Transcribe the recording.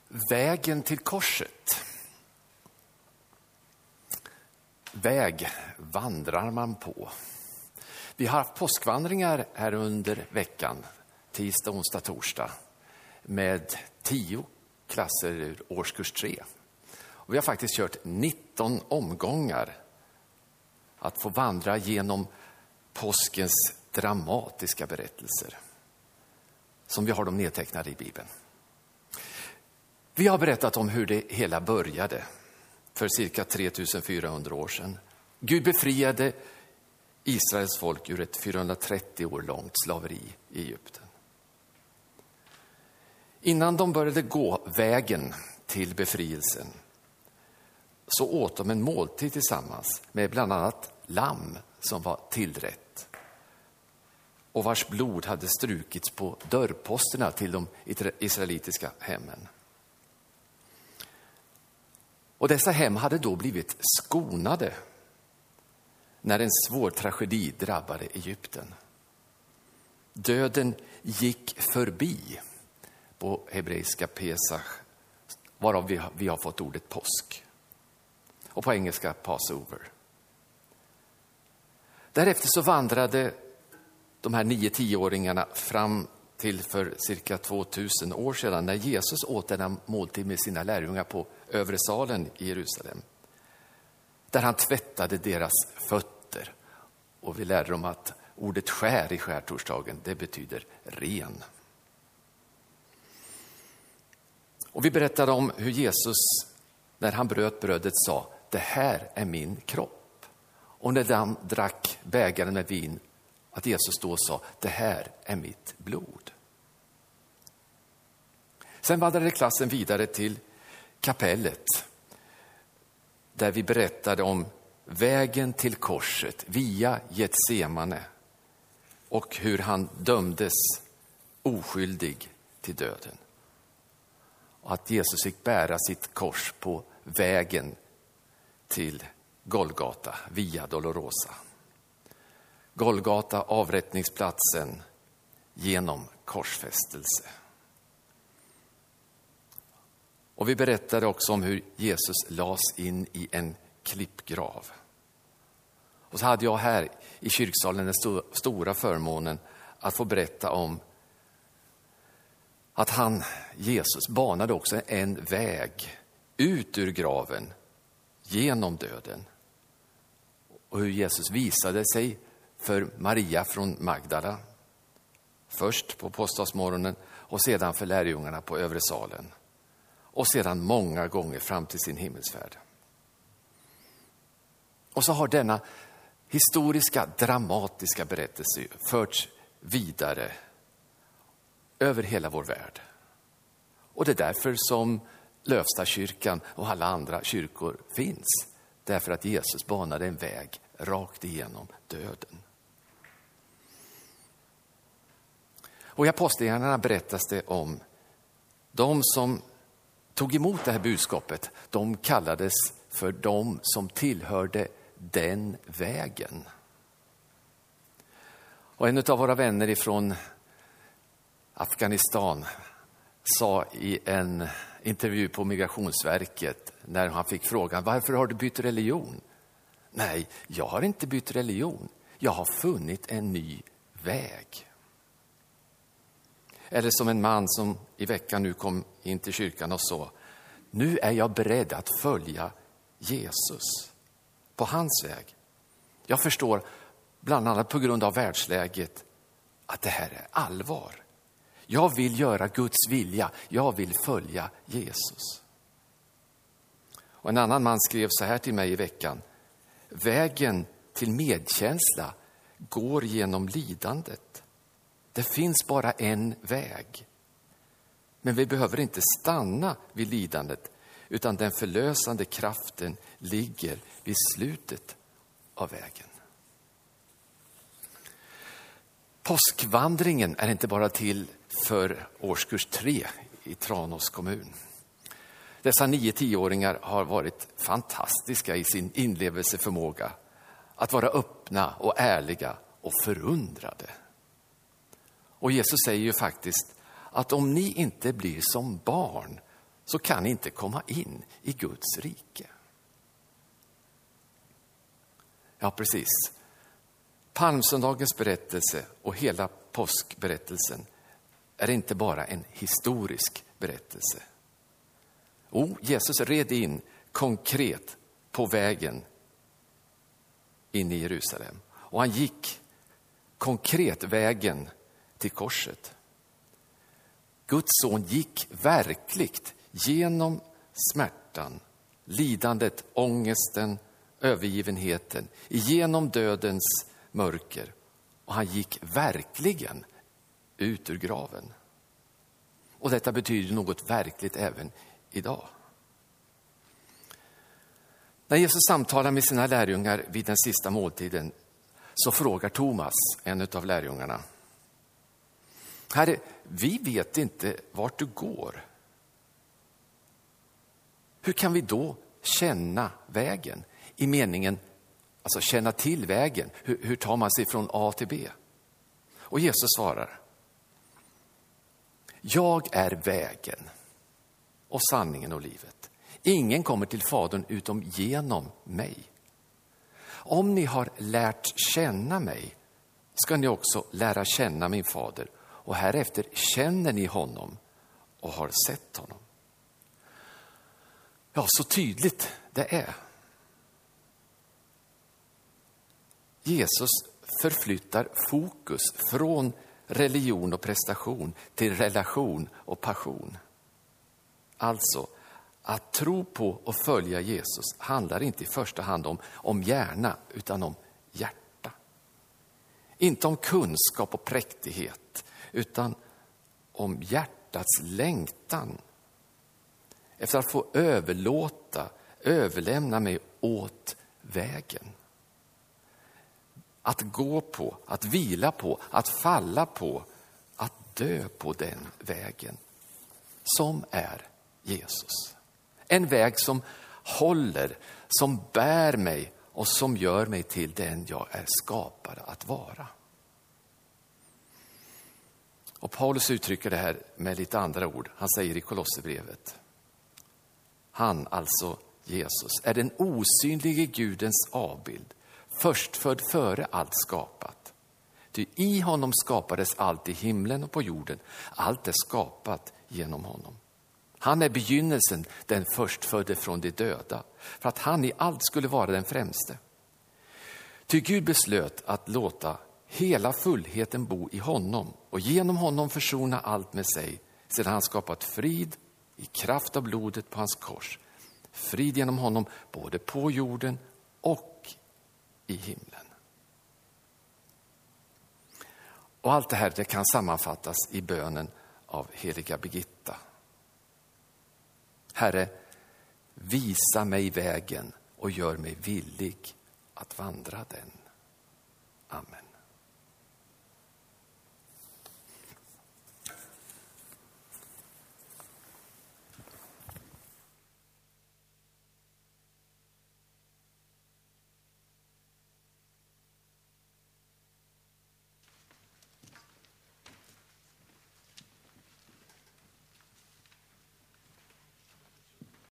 Vägen till korset. Väg vandrar man på. Vi har haft påskvandringar här under veckan, tisdag, onsdag, torsdag, med 10 klasser ur årskurs 3. Och vi har faktiskt kört 19 omgångar att få vandra genom påskens dramatiska berättelser, som vi har dem nedtecknade i Bibeln. Vi har berättat om hur det hela började för cirka 3400 år sedan. Gud befriade Israels folk ur ett 430 år långt slaveri i Egypten. Innan de började gå vägen till befrielsen så åt de en måltid tillsammans med bland annat lamm som var tillrätt och vars blod hade strukits på dörrposterna till de israelitiska hemmen. Och dessa hem hade då blivit skonade när en svår tragedi drabbade Egypten. Döden gick förbi, på hebreiska Pesach, varav vi har fått ordet påsk. Och på engelska Passover. Därefter så vandrade de här 9-10-åringarna fram till för cirka 2000 år sedan när Jesus åt denna måltid med sina lärjungar på övre salen i Jerusalem. Där han tvättade deras fötter. Och vi lärde dem att ordet skär i skärtorsdagen, det betyder ren. Och vi berättade om hur Jesus, när han bröt brödet, sa: det här är min kropp. Och när han drack bägaren med vin, att Jesus då sa: det här är mitt blod. Sen vandrade klassen vidare till kapellet, där vi berättade om vägen till korset via Getsemane och hur han dömdes oskyldig till döden. Och att Jesus fick bära sitt kors på vägen till Golgata, via Dolorosa. Golgata, avrättningsplatsen genom korsfästelse. Och vi berättade också om hur Jesus lades in i en klippgrav. Och så hade jag här i kyrksalen den stora förmånen att få berätta om att Jesus, banade också en väg ut ur graven genom döden. Och hur Jesus visade sig för Maria från Magdala, först på påskdagsmorgonen och sedan för lärjungarna på övre salen. Och sedan många gånger fram till sin himmelsfärd. Och så har denna historiska, dramatiska berättelse förts vidare över hela vår värld. Och det är därför som Lövstadskyrkan och alla andra kyrkor finns. Därför att Jesus banade en väg rakt igenom döden. Och i Apostlagärningarna berättas det om de som tog emot det här budskapet. De kallades för de som tillhörde den vägen. Och en av våra vänner ifrån Afghanistan sa i en intervju på Migrationsverket när han fick frågan: varför har du bytt religion? Nej, jag har inte bytt religion. Jag har funnit en ny väg. Eller som en man som i veckan nu kom in till kyrkan och sa: nu är jag beredd att följa Jesus på hans väg. Jag förstår, bland annat på grund av världsläget, att det här är allvar. Jag vill göra Guds vilja. Jag vill följa Jesus. Och en annan man skrev så här till mig i veckan: vägen till medkänsla går genom lidandet. Det finns bara en väg. Men vi behöver inte stanna vid lidandet, utan den förlösande kraften ligger vid slutet av vägen. Påskvandringen är inte bara till för årskurs 3 i Tranås kommun. Dessa 9-10-åringar har varit fantastiska i sin inlevelseförmåga att vara öppna och ärliga och förundrade. Och Jesus säger ju faktiskt att om ni inte blir som barn, så kan ni inte komma in i Guds rike. Ja, precis. Palmsöndagens berättelse och hela påskberättelsen är inte bara en historisk berättelse. Jesus red in konkret på vägen in i Jerusalem. Och han gick konkret vägen till korset. Guds son gick verkligt genom smärtan, lidandet, ångesten, övergivenheten, igenom dödens mörker. Och han gick verkligen ut ur graven. Och detta betyder något verkligt även idag. När Jesus samtalar med sina lärjungar vid den sista måltiden så frågar Thomas, en av lärjungarna: Herre, vi vet inte vart du går. Hur kan vi då känna vägen? I meningen, alltså känna till vägen. Hur tar man sig från A till B? Och Jesus svarar: Jag är vägen och sanningen och livet. Ingen kommer till Fadern utom genom mig. Om ni har lärt känna mig ska ni också lära känna min fader. Och härefter känner ni honom och har sett honom. Ja, så tydligt det är. Jesus förflyttar fokus från religion och prestation till relation och passion. Alltså, att tro på och följa Jesus handlar inte i första hand om hjärna utan om hjärta. Inte om kunskap och präktighet utan om hjärtats längtan efter att få överlämna mig åt vägen. Att gå på, att vila på, att falla på, att dö på den vägen som är Jesus. En väg som håller, som bär mig och som gör mig till den jag är skapad att vara. Och Paulus uttrycker det här med lite andra ord. Han säger i Kolosserbrevet: han, alltså Jesus, är den osynlige Gudens avbild, förstfödd före allt skapat. Ty i honom skapades allt i himlen och på jorden. Allt är skapat genom honom. Han är begynnelsen, den förstfödde från de döda, för att han i allt skulle vara den främste. Ty Gud beslöt att låta hela fullheten bo i honom och genom honom försona allt med sig, sedan han skapat frid i kraft av blodet på hans kors. Frid genom honom både på jorden och i himlen. Och allt det här, det kan sammanfattas i bönen av heliga Birgitta. Herre, visa mig vägen och gör mig villig att vandra den. Amen.